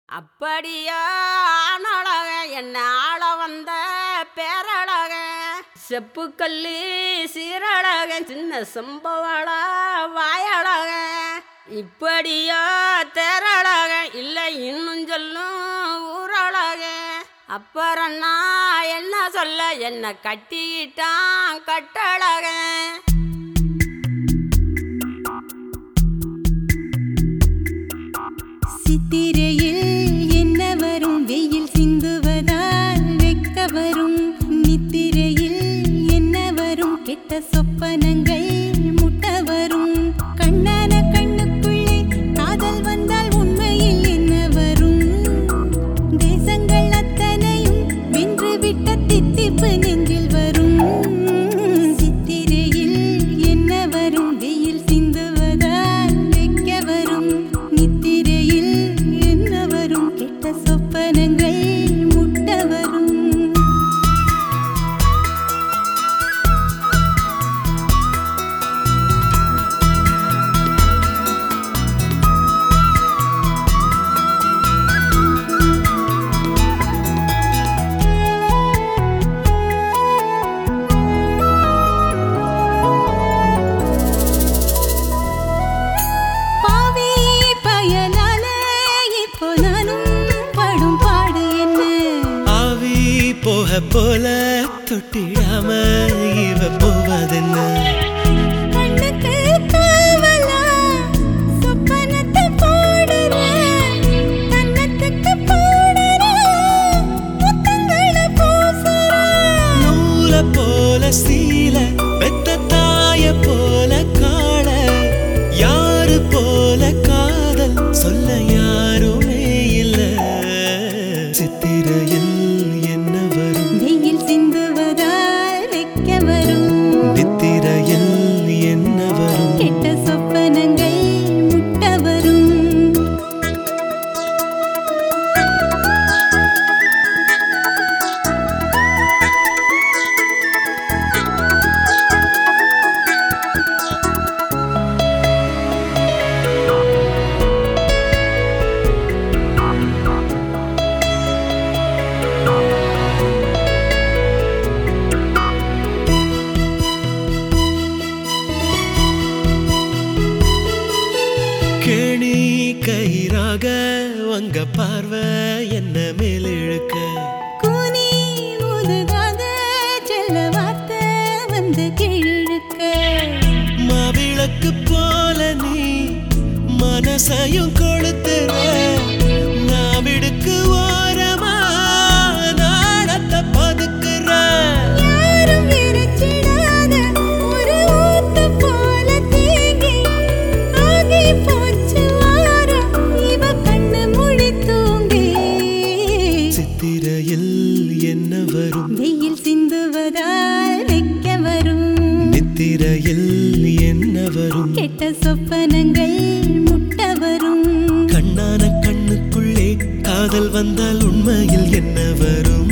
அப்படியா ஆனழக என்ன ஆள வந்த பேரழக செப்புக்கல்லி சீரழக சின்ன சம்பவள வாயழக இப்படியா தேரழக இல்லை இன்னும் சொல்லும் ஊரழக அப்புறம் நான் என்ன சொல்ல என்ன கட்டிக்கிட்டான் கட்டழக சித்திரையில் என்ன வரும் வெயில் சிந்துவதால் வெக்க வரும் நித்திரையில் என்ன வரும் கெட்ட சொப்பனங்கள் முட்ட வரும் கண்ணான கண்ணுக்குள்ளே காதல் வந்தால் உண்மையில் என்ன வரும் தேசங்கள் அத்தனையும் வென்றுவிட்ட தித்திப்பு நெஞ்சில் வரும் சித்திரையில் என்ன வரும் வெயில் சிந்துவதால் வெக்க வரும் நித்திரையில் என்ன வரும் கெட்ட சொப்பனங்கள் முட்ட வரும் பாவி பயனால இப்போ நானும் படும் பாடு என்ன ஆவி போக போல தொட்டிடாம இவ போவதென்ன கண்ணுக்கு காவலா சொப்பனத்தை போடுற கண்ணத்துக்கு போடுற முத்தங்களை பூசுற நூல போல சீல பெத்த தாய போல காள யாரு போல காதல் சொல்ல யாருமே இல்ல சித்திரையில் என்ன வரும் வெயில் சிந்துவதால் வெக்க வரும் நித்திரையில் என்ன வரும் கெட்ட சொப்பனங்கள் முட்ட வரும் கேணி கயிறாக உங்க பார்வை என்ன மேல் இழுக்க கூனி முதுகாக செல்ல வார்த்தை வந்து கீழிழுக்க மாவிளக்கு போல நீ மனசையும் கொளுத்துற நாவிடுக்கு ஓரமா நாடத்தை பதுக்குற யாரும் இறைச்சிடாத ஒரு ஊத்து போல தேங்கி ஆகி போச்சு வாரம் இவ கண்ணு முழி தூங்கி சித்திரையில் என்ன வரும் வெயில் சிந்துவதால் வெக்க வரும் நித்திரையில் என்ன வரும் கெட்ட சொப்பனங்கள் முட்ட வரும் கண்ணான கண்ணுக்குள்ளே காதல் வந்தால் உண்மையில் என்ன வரும்